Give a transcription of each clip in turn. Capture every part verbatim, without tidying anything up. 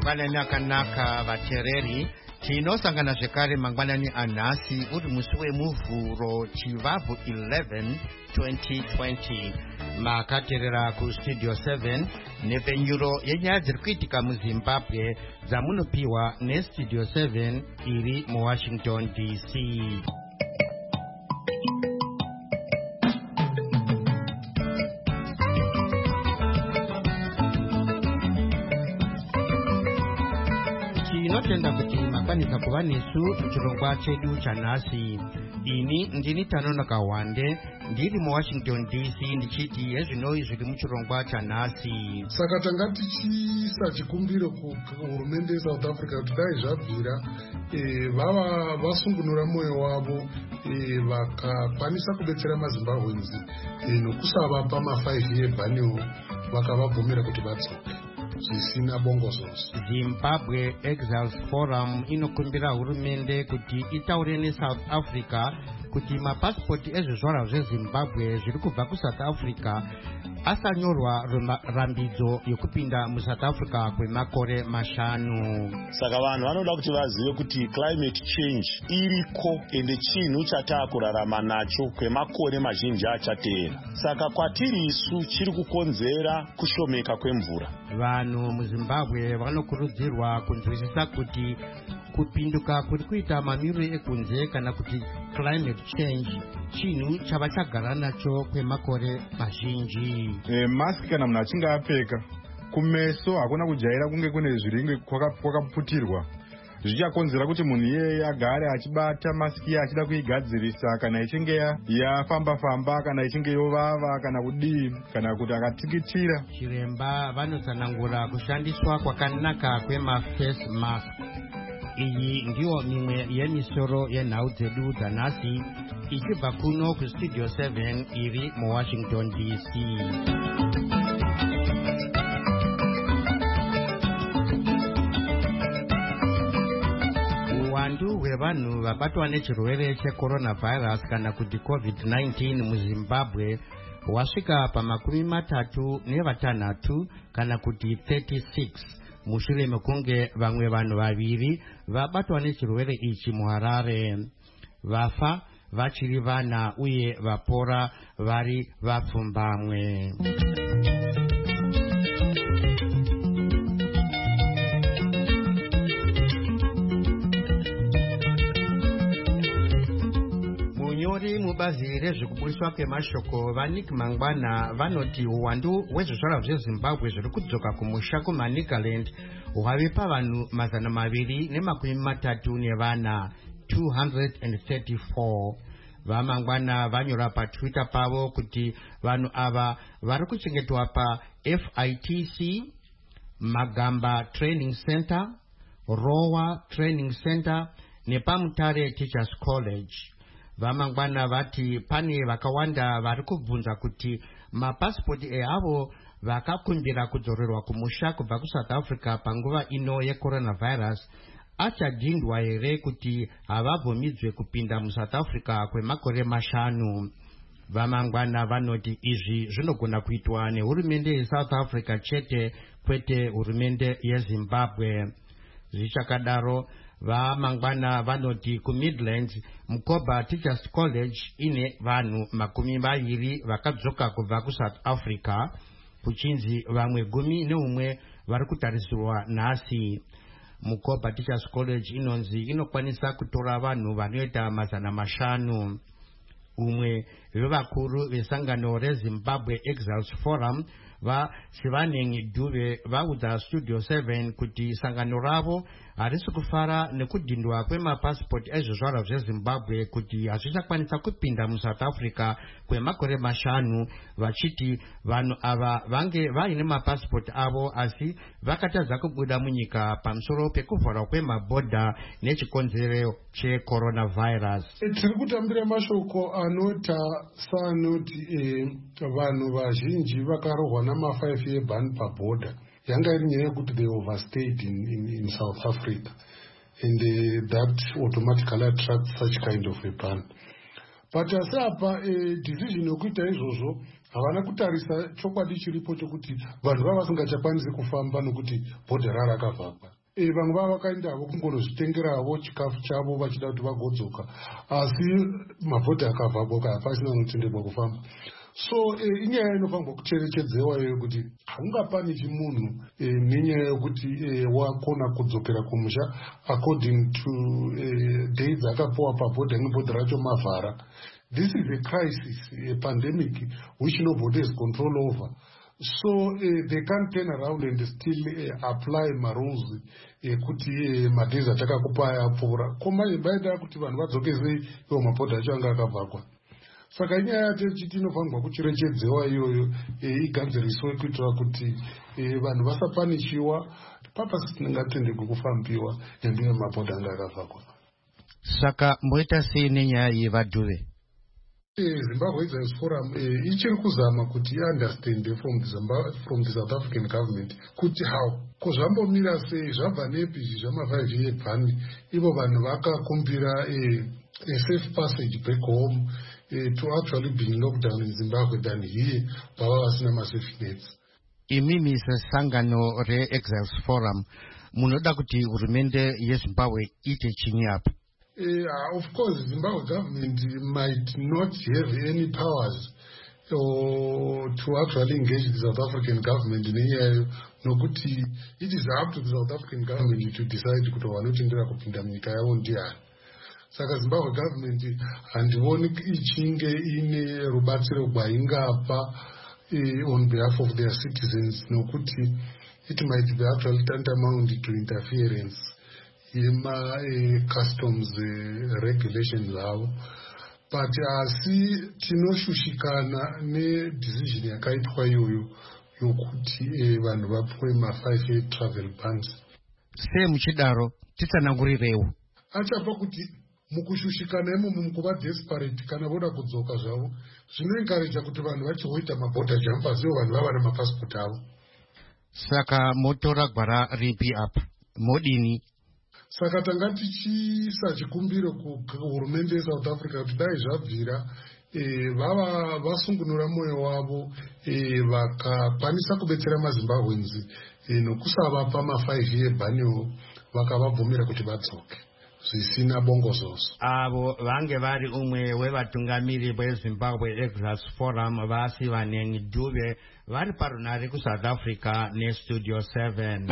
mangwanani akanaka vateereri, tinosangana zvekare mangwanani anhasi uri musi wemuvhuro chivabvu eleven twenty twenty. Makateerera kustudio seven nepfenyuro yenyaya dziri kuitika muzimbabwe dzamunopiwa nestudio seven iri muwashington D C. Tinotenda kuti makwanisa kuva nesu muchirongwa chedu chanhasi. Ini ndini Tanono Kawande ndiri muwashington D C ndichiti hezvinoi zviri muchirongwa chanhasi. Saka tanga tichiisa chikumbiro kuhurumende yeSouth Africa kuti dai zvabvira e, vava vasungunura mwoyo wavo e, vakakwanisa kubetsera maZimbabweans e, nokusavapa mafive year baniwo vakavabvumira kuti vatsoke zvisina bongozozo. Zimbabwe Exiles Forum inokumbira hurumende kuti itaure neSouth Africa kuti mapasipoti ezvizvarwa zveZimbabwe zviri kubva kuSouth Africa asanyorwa rambidzo yokupinda muSouth Africa kwemakore mashanu. Saka vanhu vanoda kuti vazive kuti climate change iriko ende chinhu chataakurarama nacho kwemakore mazhinji achateera. Saka kwatiri isu chiri kukonzera kushomeka kwemvura. Vanhu muZimbabwe vanokurudzirwa kunzwisisa kuti kupinduka kuri kuita mamiriro ekunze kana kuti climate change chinhu chava chagara nacho kwemakore mazhinji. E, maski kana munhu achinge apfeka kumeso hakuna kujaira kunge kune zviringe kwakaputirwa zvichakonzera kuti munhu iyeye agare achibata maski iye achida kuigadzirisa kana ichinge yafamba famba kana ichinge yovava kana kudii kana kuti akatikitira. Chiremba vanotsanangura kushandiswa kwakanaka kwemaface mask. Iyi ndiyo mimwe yemisoro yenhau dzedu dzanhasi ichibva kuno kustudio seven iri muwashington D C. Uwandu hwevanhu vabatwa nechirwere checoronavirus kana kuti covid nineteen muZimbabwe hwasvika pamakumi matatu nevatanhatu kana kuti thirty-six mushure mekunge vamwe vanhu vaviri vabatwa nechirwere ichi muHarare. Vafa vachiri vana uye vapora vari vapfumbamwe. Munyori mubazi rezvekuburiswa kwemashoko vaNick Mangwana vanoti uwandu hwezvizvarwa zveZimbabwe zviri kudzoka kumusha kumaNicaland hwave pavanhu mazana maviri nemakumi matatu nevana two hundred thirty-four. VaMangwana vanyora paTwitter pavo kuti vanhu ava vari kuchengetwa pa F I T C, Magamba Training Center, Rowa Training Center nepaMutare Teachers College. VaMangwana vati pane vakawanda vari kubvunza kuti mapasipoti eavo vakakumbira kudzorerwa kumusha kubva kuSouth Africa panguva ino yecoronavirus achadhindwa here kuti havabvumidzwe kupinda muSouth Africa kwemakore mashanu. VaMangwana vanoti izvi zvinogona kuitwa nehurumende yeSouth Africa chete kwete hurumende yeZimbabwe. Zvichakadaro VaMangwana vanoti kuMidlands Mukoba Teachers College ine vanhu makumi maviri vakadzoka kubva kuSouth Africa kuchinzi vamwe gumi neumwe vari kutarisirwa nhasi. Mukoba Teachers College inonzi inokwanisa kutora vanhu vanoita mazana mashanu. Umwe vevakuru vesangano reZimbabwe Exiles Forum vaSivaneng Dube vaudza studio seven kuti sangano ravo harisi kufara nekudhindwa kwemapasipoti ezvizvarwa zveZimbabwe kuti hazvichakwanisa kupinda muSouth Africa kwemakore mashanu, vachiti vanhu ava vange vaine mapasipoti avo asi vakatadza kubuda munyika pamusoro pekuvharwa kwemabhodha nechikonzero checoronavirus. Tiri kutambira mashoko anota saanoti e, vanhu vazhinji vakarohwa namafive year ban pabhodha. Yanga iri nyaya yekuti they overstayed in, in, in South Africa and uh, that automatically attracts such kind of a ban. But asi apa uh, decision yokuita izvozvo havana kutarisa chokwadi chiripo chokuti vanhu vava vasingachakwanisi kufamba nokuti bhodha rarakavhagwa. e, vamwe vava vakaendavo kungondozvitengeravo chikafu chavo vachida kuti vagodzoka, asi mabhodha akavhaboka hapasina unotenderwa kufamba. So e, inyaya inofanirwa kucherechedzewa iyoyo kuti haungapanichi munhu e, nenyaya yokuti e, wakona kudzokera kumusha according to e, days akapuwa pabhodha nebhodha racho mavhara. This is a crisis, a pandemic which nobody has control over. So uh, they can't turn around and still uh, apply my rules uh, kuti uh, madays atakakupa yapfuura. Koma baida kuti vanhu vadzoke sei iwo mabhodha acho anga akavhakwa. Saka inyaya yachiti inofanirwa kucherechedzewa iyoyo uh, igadziriswe kuitira kuti uh, vanhu vasapanishiwa papasi tinengatenderwe kufambiwa nendiwe mabhodha anga akavhakwa. Saka moita sei nenyaya yevadhuve? Zimbabwe Excellence Forum uh, ichiri kuzama kuti understand from the, Zimbabwe, from the South African government kuti how kozvambomira sei zvabva nepi zvama five year ban ivo vanhu vakakumbira uh, a safe passage back home uh, to actually being locked down in Zimbabwe than here bava vasina ma safety nets. Imimi sesangano re-Excellence Forum munoda kuti hurumende yeZimbabwe ite chinyi apa? Uh, of course, Zimbabwe government might not have any powers or to actually engage the South African government in any nokuti it is up to the South African government to decide kuti vanotendera kupinda munyika yavo ndiani. Saka Zimbabwe government handioni ichinge ine rubatsiro rwaingapa uh, on behalf of their citizens nokuti it might be actually tantamount to interference yema uh, customs uh, regulations avo, but asi tinoshushikana ne decision yakaitwa iyoyo yokuti uh, vanhu vapuwe ma five year travel bans. Se muchidaro titsanangurirewo achapa kuti mukushushikana imomo mukuva desperate kana voda kudzoka zvavo zvinoencourage kuti vanhu vachihoita mabhodha jumpers ivo vanhu vava namapassport avo. Saka motora gwara ripi apa modini? Saka tanga tichiisa chikumbiro kuhurumende yeSouth Africa kuti dai zvabvira e, vava vasungunura mwoyo wavo e, vakakwanisa kubetsera maZimbabweans e, nokusavapa ma five year baniwo vakavabvumira kuti vadzoke zvisina bongozozo. Avo vange vari umwe wevatungamiri veZimbabwe Excellence Forum vasi vaneni Dube vari parunare kuSouth Africa neStudio seven.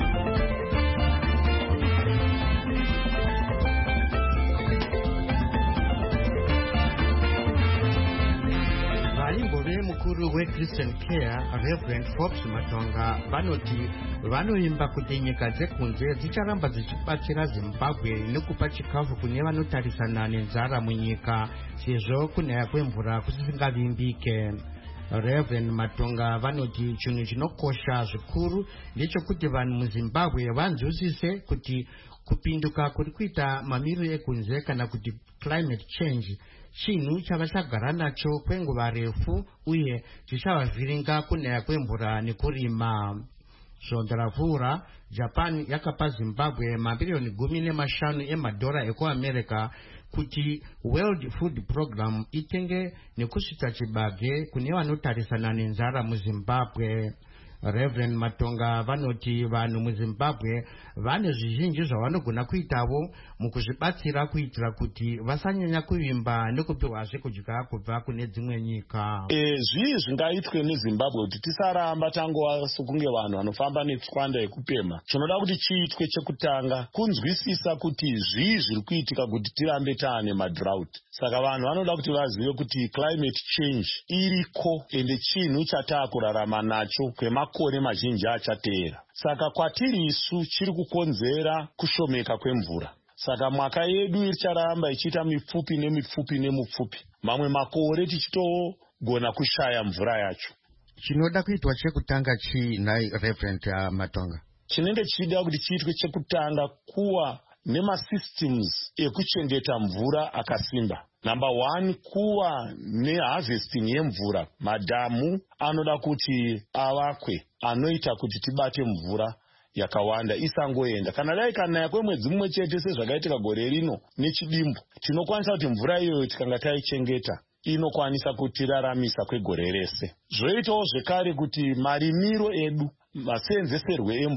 Mukuru weChristian Care Reverend Forbes Matonga vanoti vanoimba kuti nyika dzekunze dzicharamba dzichibatsira Zimbabwe nekupa chikafu kune vanotarisana nenzara munyika sezvo kunaya kwemvura kusisingavimbike. Reverend Matonga vanoti chinhu chinokosha zvikuru ndechekuti vanhu muZimbabwe vanzwisise kuti kupinduka kuri kuita mamiriro ekunze kana kuti climate change chinhu chavachagara nacho kwenguva refu uye chichavavhiringa kunaya kwemvura nekurima. Zvondoravhura Japan yakapa Zimbabwe mabilioni gumi nemashanu emadhora ekuAmerica kuti World Food Program itenge nekusvitsa chibage kune vanotarisana nenzara muZimbabwe. Reverend Matonga vanoti vanhu muZimbabwe vane zvizhinji zvavanogona kuitavo mukuzvibatsira kuitira kuti vasanyanya kuvimba nekupiwazve kudya kubva kune dzimwe nyika. E, zvii zvingaitwe neZimbabwe kuti tisaramba tangova sokunge vanhu vanofamba netswanda yekupema. Chinoda kuti chiitwe chekutanga kunzwisisa kuti zvii zviri kuitika kuti tirambe taane madrought. Saka vanhu vanoda kuti vazive kuti climate change iriko ende chinhu chataakurarama nacho kwemakore mazhinji achateera. Saka kwatiri isu chiri kukonzera kushomeka kwemvura. Saka mwaka yedu icharamba ichiita mipfupi nemipfupi nemupfupi. Mamwe makore tichitogona kushaya mvura yacho. Chinoda kuitwa chekutanga chi nai Reverend uh, Matonga? Chinenge chichida kuti chiitwe chekutanga kuwa nemasystems ekuchengeta mvura akasimba. Number one, kuwa neharvesting yemvura. Madhamu anoda kuti avakwe anoita kuti tibate mvura yakawanda isangoenda. Kana dai kanaya kwemwedzi mumwe chete sezvakaitika gore rino nechidimbu, tinokwanisa kuti mvura iyoyo tikanga taichengeta inokwanisa kutiraramisa kwegore rese. Zvoitawo zvekare kuti marimiro edu, maseenzeserwe emvura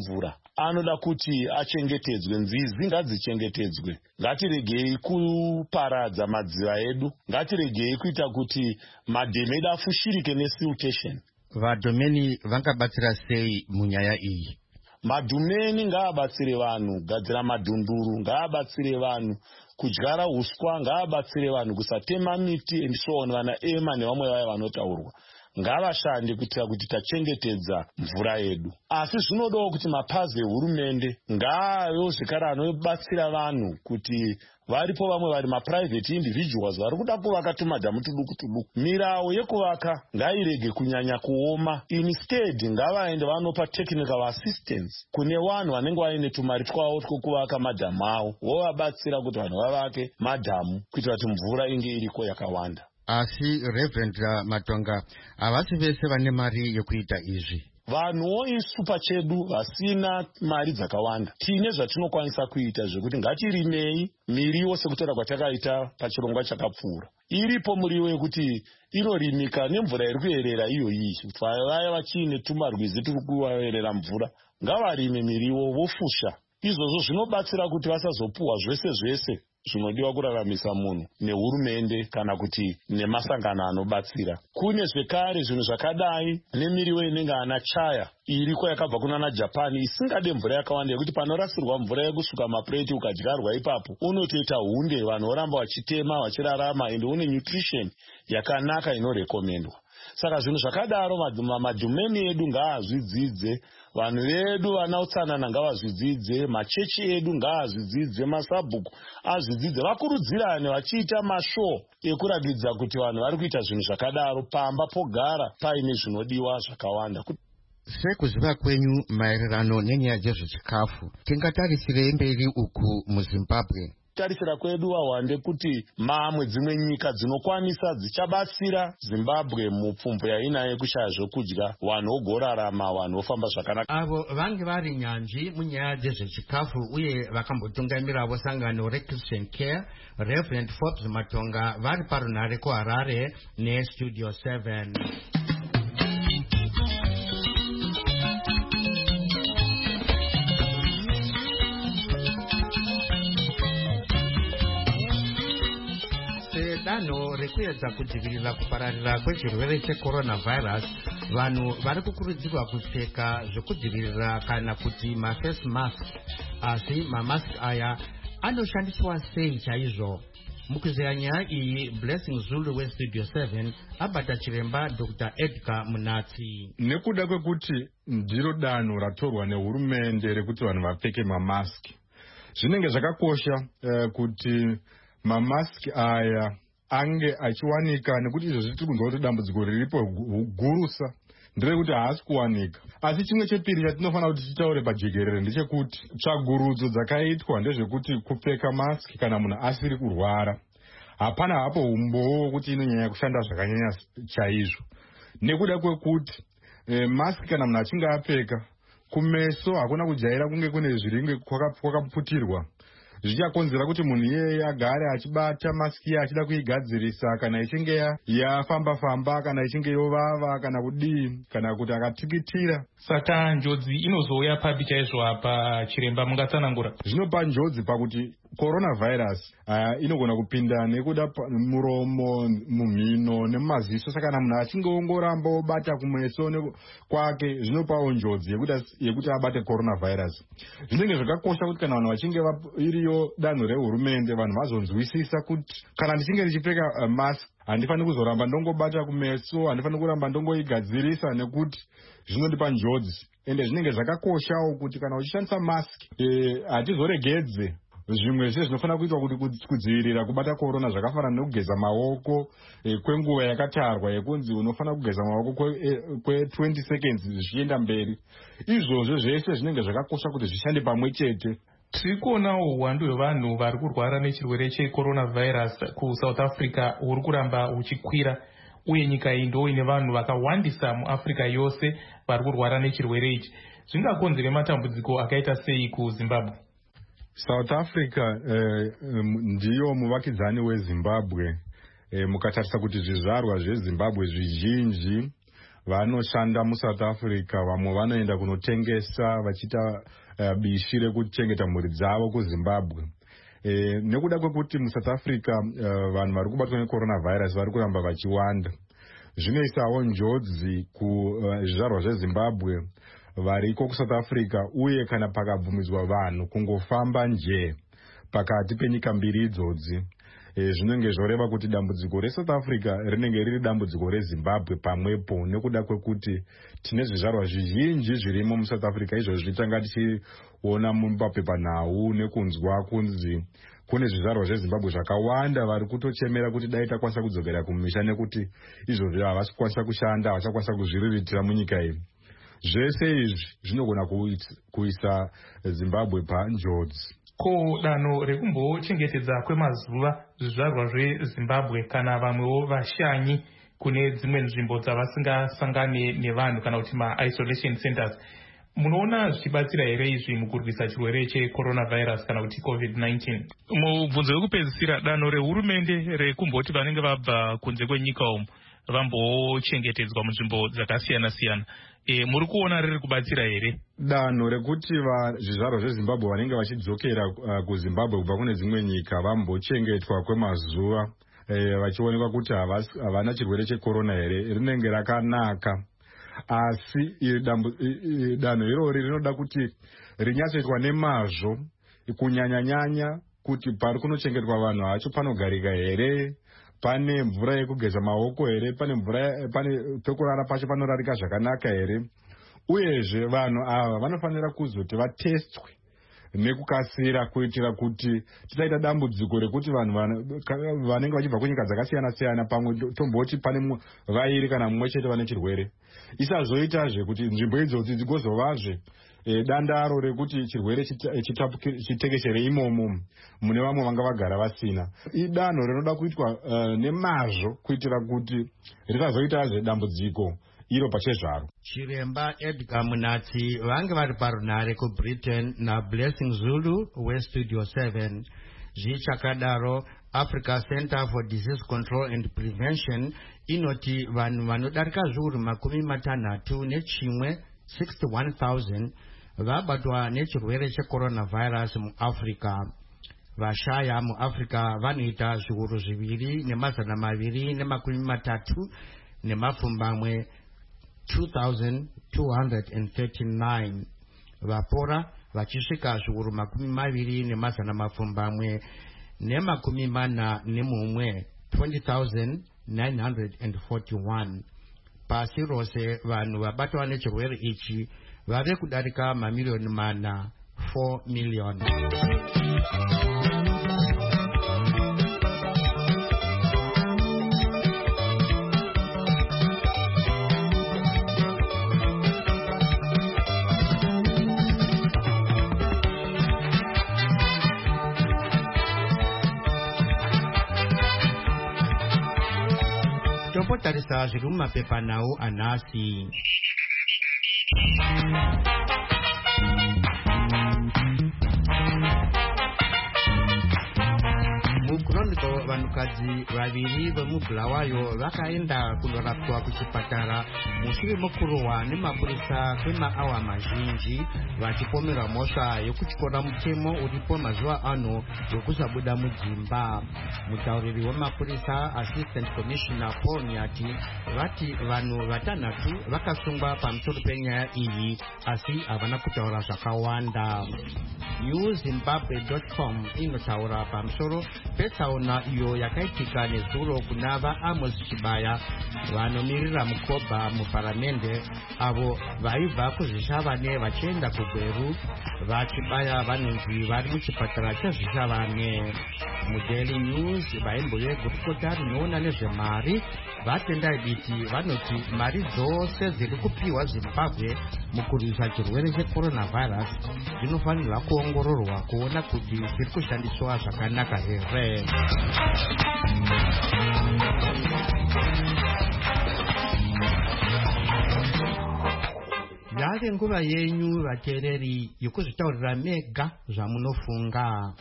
anoda kuti achengetedzwe. Nzizi ngadzichengetedzwe. Ngatiregei kuparadza madziva edu. Ngatiregei kuita kuti madhemu edu afushirike nesiltation. Vadhomeni vangabatsira sei munyaya iyi? Madhumeni ngaabatsire vanhu kugadzira madhunduru, ngaabatsire vanhu kudyara huswa, ngaabatsire vanhu kusatema miti and so on. Vana ema nevamwe vaya vanotaurwa ngavashande kuitira kuti tachengetedza mvura yedu. Asi zvinodawo kuti mapazi ehurumende ngaavewo zvekare anobatsira vanhu kuti varipo vamwe vari maprivate individuals vari kuda kuvaka tumadhamu tuduku tuduku. Mirawo yekuvaka ngairege kunyanya kuoma. Instead ngavaende vanopa technical assistance kune vanhu vanenge vaine tumari twavo twokuvaka madhamu avo, vovabatsira kuti vanhu vavake madhamu kuitira kuti mvura inge iriko yakawanda. Asi Reverend Matonga, havasi vese vane mari yekuita izvi. Vanhuwo isu pachedu vasina mari dzakawanda tine zvatinokwanisa kuita zvekuti ngatirimei miriwo sekutaura kwatakaita pachirongwa chakapfuura. Iripo muriwo yekuti inorimika nemvura iri kuyerera iyo iyi. Vaya vachiine tumarwizi turi kuvaerera mvura ngavarime miriwo vofusha. Izvozvo zvinobatsira kuti vasazopuwa zvese zvese zvinodiwa kuraramisa munhu nehurumende kana kuti nemasangano anobatsira. Kune zvekare zvinhu zvakadai nemiriwo inenge ana chaya iriko yakabva kuna Japan isingade mvura yakawanda yekuti panorasirwa mvura yekusvuka mapleti ukadyarwa ipapo unotoita hunde, vanhu voramba vachitema vachirarama ende une nutrition yakanaka inorekomendwa. Saka zvinhu zvakadaro madhumeni edu ngaazvidzidze, vanhu vedu vana utsanana ngavazvidzidze, machechi edu ngaazvidzidze, masabhuku azvidzidze, vakurudzirane vachiita mashow ekuratidza kuti vanhu vari kuita zvinhu zvakadaro pamba pogara paine zvinodiwa zvakawanda. Sekuziva kwenyu maererano nenyaya dzezvechikafu, tingatarisirei mberi uku muZimbabwe? Tarisira kwedu wawande kuti mamwe dzimwe nyika dzinokwanisa dzichabatsira Zimbabwe mupfumvu yainayo kushaya zvokudya, vanhu vogorarama, vanhu vofamba zvakanaka. Avo vange vari nyanzvi munyaya dzezvechikafu uye vakambotungamiravo sangano reChristian Care, Reverend Forbes Matonga vari parunhare kuHarare neStudio seven. Danho rekuedza kudzivirira kupararira kwechirwere checoronavirus, vanhu vari kukurudzirwa kupfeka zvekudzivirira kana kuti maface mask. Asi mamask aya anoshandiswa sei chaizvo? Mukuzeya nyaya iyi, Blessing Zulu weStudio seven abata chiremba Doctor Edgar Munatsi. Nekuda kwekuti ndiro danho ratorwa nehurumende rekuti vanhu vapfeke mamaski, zvinenge zvakakosha uh, kuti mamaski aya ange achiwanika, nekuti izvo tiri kunzwa kuti dambudziko riripo gurusa nderekuti haasi kuwanika. Asi chimwe chepiri chatinofanira kuti titaure pajekerere ndechekuti tsvagurudzo dzakaitwa ndezvekuti kupfeka maski kana munhu asiri kurwara hapana hapo umbowo kuti inonyanya kushanda zvakanyanya chaizvo, nekuda kwekuti e, maski kana munhu achinge apfeka kumeso hakuna kujaira kunge kune zviringe kwakaputirwa, zvichakonzera kuti munhu iyeye agare achibata maski achida kuigadzirisa kana ichinge yafamba famba kana ichinge yovava kana kudii kana kuti akatikitira. Saka njodzi inozouya papi chaizvo apa chiremba mungatsanangura? Zvinopa njodzi pakuti coronavirus uh, inogona kupinda nekuda muromo, mumhino nemumaziso. Saka kana munhu achinge ongoramba obata kumeso kwake zvinopawo njodzi yekuti, yekuti abate coronavirus. Zvinenge zvakakosha kuti kana vanhu vachinge iriyo danho rehurumende vanhu vazonzwisisa kuti kana ndichinge ndichipfeka uh, mask handifani kuzoramba ndongobata kumeso, handifani kuramba ndongoigadzirisa nekuti zvinodipa njodzi. Ende zvinenge zvakakoshawo kuti kana uchishandisa mask eh, hatizoregedze zvimwe zve zvinofanira kuitwa kuti kudzivirira kubata corona zvakafanana nekugeza maoko eh, kwenguva yakatarwa yekunzi unofanira kugeza maoko kwe, eh, kwe twenty seconds zvichienda mberi. Izvozvo zvese zvinenge zvakakosha kuti zvishande pamwe chete. Tiri kuonawo uwandu hwevanhu vari kurwara nechirwere checoronavirus kuSouth Africa huri kuramba huchikwira, uye nyika iyi ndo ine vanhu vakawandisa muAfrica yose vari kurwara nechirwere ichi. Zvingakonzere matambudziko akaita sei kuZimbabwe? South Africa eh, ndiyo muvakidzani weZimbabwe. Eh, mukatarisa kuti zvizvarwa zveZimbabwe zvizhinji vanoshanda muSouth Africa, vamwe vanoenda kunotengesa vachiita uh, bishi rekuchengeta mhuri dzavo kuZimbabwe. E, nekuda kwekuti muSouth Africa uh, vanhu vari kubatwa necoronavirus vari kuramba vachiwanda, zvinoisawo njodzi kuzvizvarwa uh, zveZimbabwe variko kuSouth Africa, uye kana pakabvumidzwa vanhu kungofamba nje pakati penyika mbiri idzodzi, e, zvinenge zvoreva kuti dambudziko reSouth Africa rinenge riri dambudziko reZimbabwe pamwepo, nekuda kwekuti tine zvizvarwa zvizhinji zvirimo muSouth Africa. Izvozvi tanga tichiona mumapepanhau nekunzwa kunzi kune zvizvarwa zveZimbabwe zvakawanda vari kutochemera kuti dai takwanisa kudzokera kumisha, nekuti izvozvi havasi kukwanisa kushanda, havachakwanisa kuzviriritira munyika iyi. Zvese izvi zvinogona kuisa Zimbabwe panjodzi. Ko danho rekumbochengetedza kwemazuva zvizvarwa zveZimbabwe kana vamwewo vashanyi kune dzimwe nzvimbo dzavasingasangane nevanhu kana kuti ma-isolation centers, munoona zvichibatsira here izvi mukurwisa chirwere checoronavirus kana kuti covid nineteen? Mubvunzo wekupedzisira, danho rehurumende rekumboti vanenge vabva kunze kwenyika umu vambochengetedzwa munzvimbo dzakasiyana-siyana, e, muri kuona riri kubatsira here? Danho rekuti zvizvarwa zveZimbabwe vanenge vachidzokera uh, kuZimbabwe kubva kune dzimwe nyika vambochengetwa kwemazuva, e, vachionekwa kuti havana chirwere chekorona here, rinenge rakanaka. Asi danho irori rinoda kuti rinyatsoitwa nemazvo, kunyanya-nyanya kuti pari kunochengetwa vanhu hacho panogarika here, pane mvura yekugeza maoko here, pane mvura, pane pekurara pacho panorarika zvakanaka here. Uyezve vanhu ava vanofanira kuzoti vatestwe nekukasira, kuitira kuti tisaita dambudziko rekuti vanhu vanenge vachibva kunyika dzakasiyana-siyana pamwe tomboti pane vairi kana mumwe chete vane chirwere, isazoitazve kuti nzvimbo idzodzi dzigozovazve E, dandaro rekuti chirwere chitekeshere imomo mune vamwe vanga vagara vasina. Idanho rinoda kuitwa uh, nemazvo, kuitira kuti risazoitazve dambudziko iro pachezvaro. Chiremba Edgar Munatsi vange vari parunare kuBritain naBlessing Zulu weStudio seven. Zvichakadaro, Africa Center for Disease Control and Prevention inoti vanhu vanodarika zviuru makumi matanhatu nechimwe sixty-one thousand vabatwa nechirwere checoronavirus muAfrica. Vashaya muAfrica vanoita zviuru zviviri nemazana maviri nemakumi matatu nemapfumbamwe two thousand two hundred thirty-nine. Vapora vachisvika zviuru makumi maviri nemazana mapfumbamwe nemakumi mana nemumwe twenty thousand nine hundred forty-one. Pasi rose vanhu vabatwa nechirwere ichi vave kudarika mamiliyoni mana four million. Topotarisa zviri mumapepanhau anhasi. Muchronicle vanhukadzi vaviri vemubhulawayo vakaenda kundorapwa kuchipatara mushure mokurohwa nemapurisa kwemaawa mazhinji vachipomera mhosva yokutyora mutemo uripo mazuva ano yokusabuda mudzimba. Mutauriri wemapurisa Assistant Commissioner Paul Nyati vati vanhu vatanhatu vakasungwa pamusoro penyaya iyi asi havana kutaura zvakawanda. new zimbabwe dot com inotaura pamusoro petsaona iyo yakaitika nezuro kuna vaAmos Chibaya vanomirira mukoba muparamende avo vaibva kuzvishavane vachienda kuGweru. VaChibaya vanonzi vari muchipatara chezvishavane. MuDaily News vaimboyegurukota rinoona nezvemari vatendai biti vanoti mari dzose dziri kupiwa Zimbabwe mukurwisa chirwere checoronavirus dzinofanirwa kuongororwa kuona kuti dziri kushandiswa zvakanaka here. Yave nguva yenyu vateereri yokuzvitaurira mega zvamunofunga.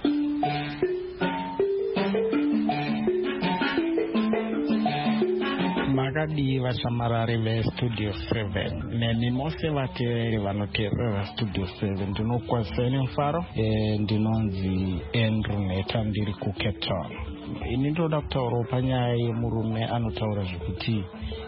makadi vashamarari vestudio seven neni mose vateereri vanoteerera studio seven ndinokwazisai nemufaro e, ndinonzi Andrew Neta ndiri kuCape Town. Ini ndoda kutaurawo panyaya yemurume anotaura zvekuti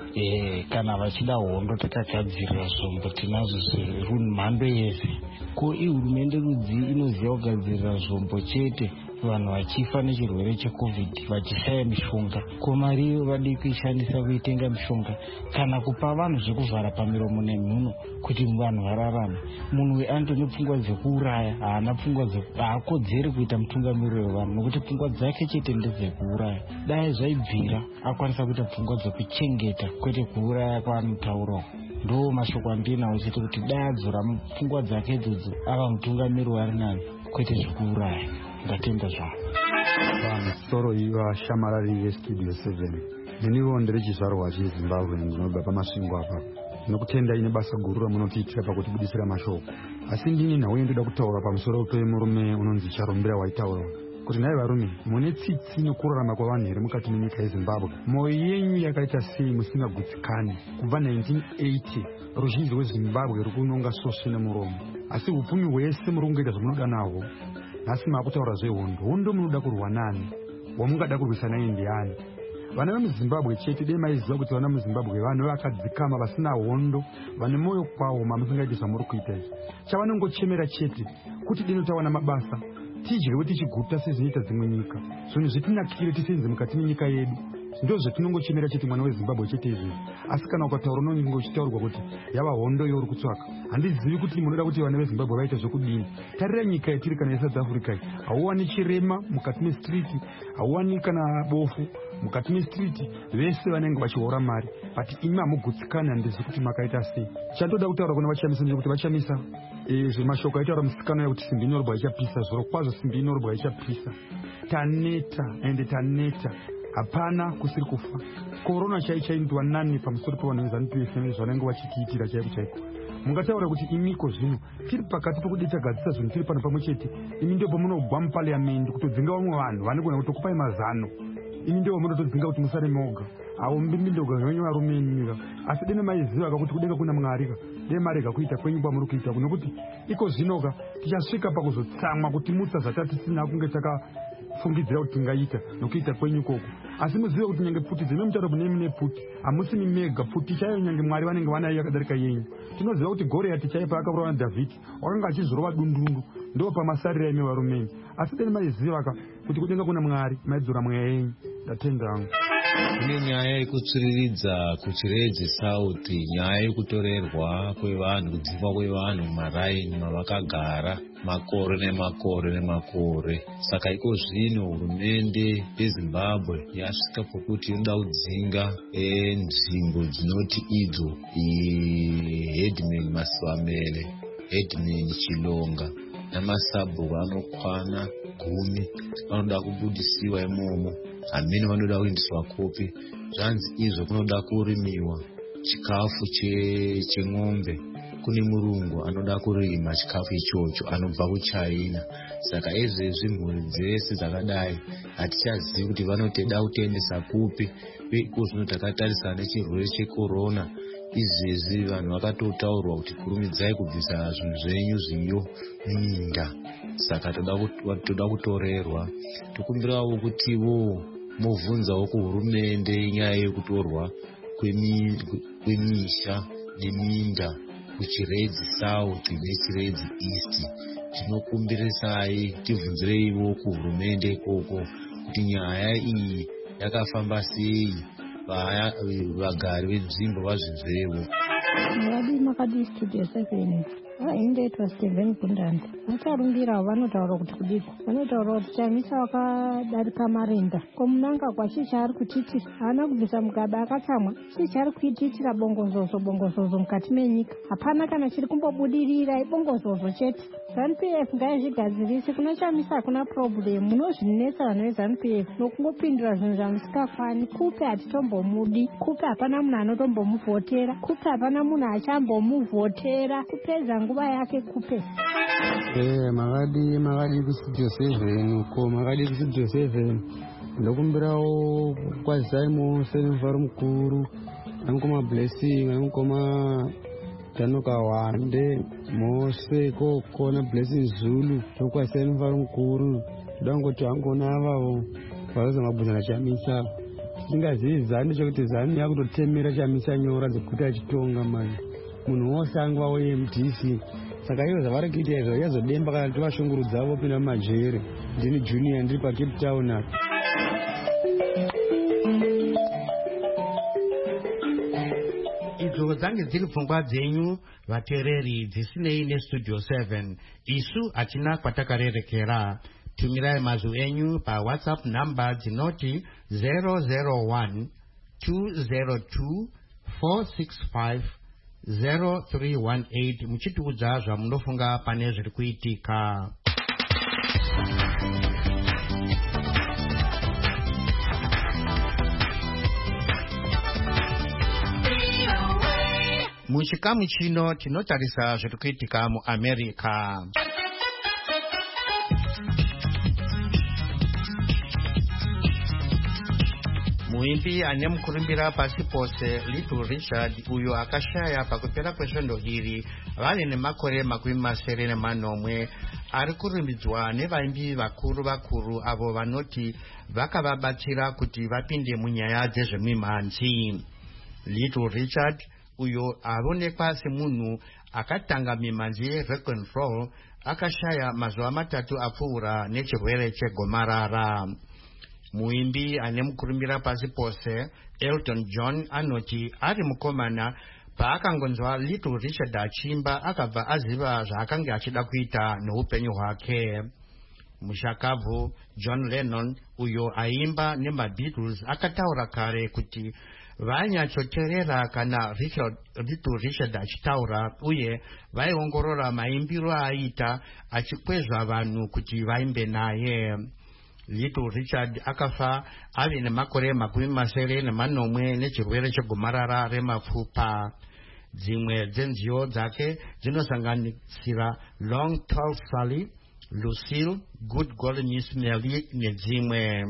e, kana vachida hondo takagadzirira zvombo tinazvo mhando yese. Ko ihurumende rudzi inoziva kugadzirira zvombo chete vanhu vachifa nechirwere checovid vachishaya mishonga? Ko mari vadi kuishandisa kuitenga mishonga kana kupa vanhu zvekuvhara pamiromo nemhuno kuti vanhu vararame? Munhu weAntony pfungwa dzekuuraya haana pfungwa haakodzeri kuita mutungamiriri wevanhu nokuti pfungwa dzake chete ndedzekuuraya. Dai zvaibvira akwanisa kuita pfungwa dzekuchengeta kwete kuuraya kwaanotaurawo. Ndo mashoko andinawo chete kuti dai adzora pfungwa dzake idzodzo ava mutungamiriri wari nani kwete zvekuuraya. Ndatenda zvangu. Pamusoro ivashamarari vestudio seven neniwo ndiri chizvarwa chezimbabwe ndinobva pamasvingo apa. Ndinokutenda ine basa guru ramunotiitira pakutibudisira mashoko, asi ndine nhau yendoda kutaura pamusoro pemurume unonzi Charumbira waitaura kuti nai varume mune tsitsi nekurarama kwavanhu here mukati menyika yeZimbabwe. Mwoyo yenyu yakaita sei musingagutsikane? Kubva nineteen eighty ruzhinji rweZimbabwe rukunonga soso nemuromo, asi upfumi hwese muri kungoita zvamunoda nahwo. Nhasi maakutaura zvehondo. Hondo munoda kurwa nani? Wamungada kurwisana naye ndiani? Vana vemuZimbabwe chete dei maiziva kuti vana muZimbabwe vanhu vakadzikama vasina hondo, vane moyo kwawo mamusingaiti zvamuri kuita izvi. Chavanongochemera chete kuti dino tawana mabasa tidyewo tichiguta sezvinoita dzimwe nyika. Zvinhu zvetinakire tisenze mukati menyika yedu ndo zvetinongochemera chete mwana weZimbabwe chete izvi. Asi kana ukataura unonge uchitaurwa kuti yava hondo yauri kutsvaka, handizivi kuti munoda kuti vana veZimbabwe vaite zvekudini. Tarira nyika yatiri kana yeSouth Africa, hauwani chirema mukati mestriti, hauwani kana bofu mukati mestriti, vese vanenge vachihora mari. But imi hamugutsikani, handizivi kuti makaita sei. Chandoda kutaura kuna vachamisa ndekuti vachamisa zvemashoko aitaura musikano yakuti simbi inorobwa ichapisa. Zvoro kwazvo simbi inorobwa ichapisa. Taneta ende taneta, hapana kusiri kufa. Korona chai chaindwa nani pamusoro pevanhu veZANU-P F zvanenge vachitiitira chaiko chaiko. Mungataura kuti imiko zvino tiri pakati pokudita gadzisa zvinhu tiri pano pamwe chete. Imi ndio pamunogwa mupaliamendi kutodzinga vamwe vanhu vanogona kutokupai mazano. Imi ndio munotodzinga kuti musare moga. Awo mbimbi ndoga zvenyu varume nyika. Asi dene maiziva kuti kudenga kuna Mwari dei marega kuita kwenyu kwamuri kuita nokuti iko zvinoka tichasvika pakuzotsamwa kuti mutsa zvatisina kunge taka fungidzira kuti tingaita nokuita kwenyu koko. Asi muzive kuti nyange pfuti dzine mutauro mune mune pfuti hamusi mimega pfuti chaiyo nyange Mwari vanenge vanayo yakadarika yenyu. Tinoziva kuti Goriati chaiye paakaurawa naDhavhidhi wakanga achizorova dundundu ndo pamasarira ime varumeni. Asi dene maiziva kuti kudenga kuna Mwari maidzora mweya yenyu. Ndatenda hangu. Kune nyaya yekutsiriridza kuchiredzi South, nyaya yekutorerwa kwevanhu, kudzimwa kwevanhu mumaraini mavakagara makore nemakore nemakore. Saka iko zvino hurumende yeZimbabwe yasvika pokuti inoda kudzinga nzvimbo dzinoti idzo Headman Masivamele, Headman Chilonga namasabhuku anokwana gumi vanoda kubudisiwa imomo. Amene vanoda kuindiswa kopi. Zvanzi izvo kunoda kurimiwa chikafu cheng'ombe. Kune murungu anoda kurima chikafu ichocho anobva kuChina. Saka izvezvi mhuri dzese dzakadai hatichazivi kuti vanoteda kutoendesa kupi. Iko zvino takatarisana nechirwere chekorona. Izvezvi vanhu vakatotaurwa kuti kurumidzai kubvisa zvinhu zvenyu zviyo muminda. Saka toda kutorerwa. Tokumbirawo kutiwo muvhunzawo kuhurumende nyaya yekutorwa kwemisha neminda kuchiredzi South nechiredzi East. Tinokumbirisai tibvunzireiwo kuhurumende ikoko kuti nyaya iyi yakafamba sei, vagari venzvimbo vazvibvewo. Mwadi makadi studio seven vaindoitwa Steven Gundanda vacharumbirawo vanotaura kuti kudiko vanotaura kuti chamisa wakadarika marinda komunanga kwachicha ari kutitira haana kubvisa mugaba akatsamwa chicha ari kuititira bongozozo bongozozo mukati menyika. Hapana kana chiri kumbobudirira ibongozozo chete. ZANU-P F ngaizvigadzirise. Kuna chamisa hakuna problem. Munozvinetsa vanhu veZANU-P F nokungopindura zvinhu zvamusingafani. Kupe hatitombomudi, kupe hapana munhu anotombomuvhotera, kupe hapana munhu achambomuvhotera. Kupedza nguva yake kupe. Eh, makadi makadi kustudio seven uko makadi kustudio seven ndokumbirawo kwazisai mose nemuvharo mukuru anokoma blessing anokoma Tanoka Wande mose kokona blessing Zulu tokwasai nemuvharo mukuru ndangoti angona avavo vazoza mabvunzana chamisa singazivi zani chekuti zani yakutotemera chamisa nyora dzekuti achitonga mani munhu wose angwa we M D C saka iyo zvavari kuita izvo yazodemba kana tovashungurudza vopinda mumajere. Ndini Junior ndiri paCape Town apa. Idzo dzange dziri pfungwa dzenyu vateereri dzisinei nestudio seven. Isu hatina kwatakarerekera. Tumirai mazwi enyu pa WhatsApp number dzinoti zero zero one two zero two four six five zero three one eight muchitiudza zvamunofunga pane zviri kuitika. Muchikamu chino tinotarisa zviri kuitika muAmerica. Muimbi ane mukurumbira pasi pose Little Richard uyo akashaya pakupera kwesvondo iri vali nemakore makumi masere nemanomwe ari kurumbidzwa nevaimbi vakuru vakuru avo vanoti vakavabatsira kuti vapinde munyaya dzezvemimhanzi. Little Richard uyo aonekwa semunhu akatanga mimhanzi yerock and roll akashaya mazuva matatu apfuura nechirwere chegomarara. Muimbi ane mukurumbira pasi pose Elton John anoti ari mukomana paakangonzwa Little Richard achimba akabva aziva zvaakanga achida kuita noupenyu hwake. Mushakabvu John Lennon uyo aimba nemaBeatles akataura kare kuti vanyatsoteerera kana Richard, Little Richard achitaura uye vaiongorora maimbiro aita achikwezva vanhu kuti vaimbe naye. Little Richard akafa ave nemakore makumi masere nemanomwe nechirwere chegomarara remapfupa. Dzimwe dzenziyo dzake dzinosanganisira Long Tall Sally, Lucille, Good Golden Miss Melly nedzimwe.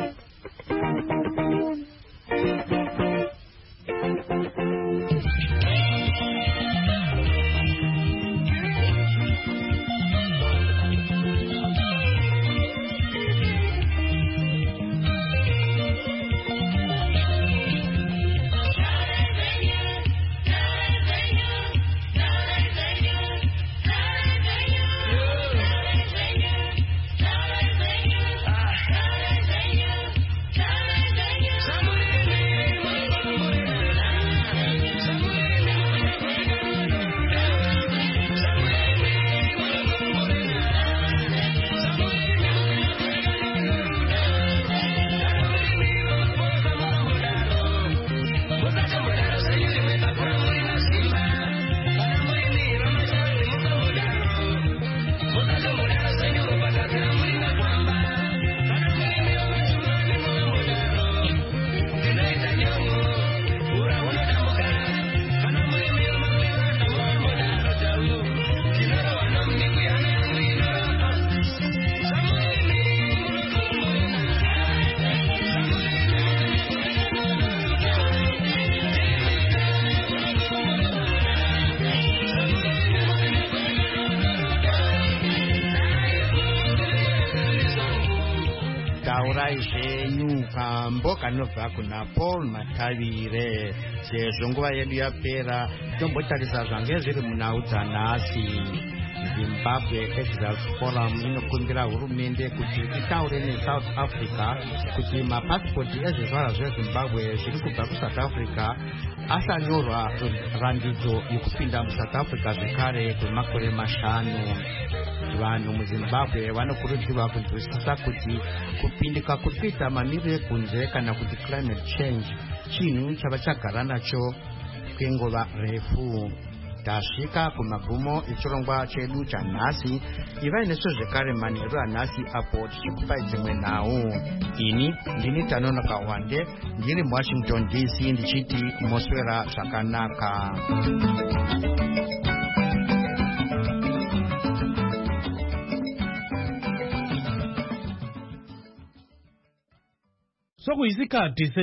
Taurai zvenyu kambo kanobva kuna Paul Matavire. Sezvo nguva yedu yapera tombotarisa zvange zviri munhau dzanhasi. Zimbabwe Exile Forum inokumbira hurumende kuti itaure neSouth Africa kuti mapasipoti ezvizvarwa zveZimbabwe zviri kubva kuSouth Africa asanyorwa randidzo yekupinda muSouth Africa zvekare kwemakore mashanu. Vanhu muZimbabwe vanokurudzirwa kunzwisisa kuti kupindika kuri kuita mamiro ekunze kana kuti climate change chinhu chavachagara nacho kwenguva refu. Tasvika kumagumo echirongwa chedu chanhasi. Ivai nesu zvekare manheru anhasi apo tichikupai dzimwe nhau. Ini ndini Tanonoka Wande ndiri muWashington D C ndichiti moswera zvakanaka. Sokuyisikhathi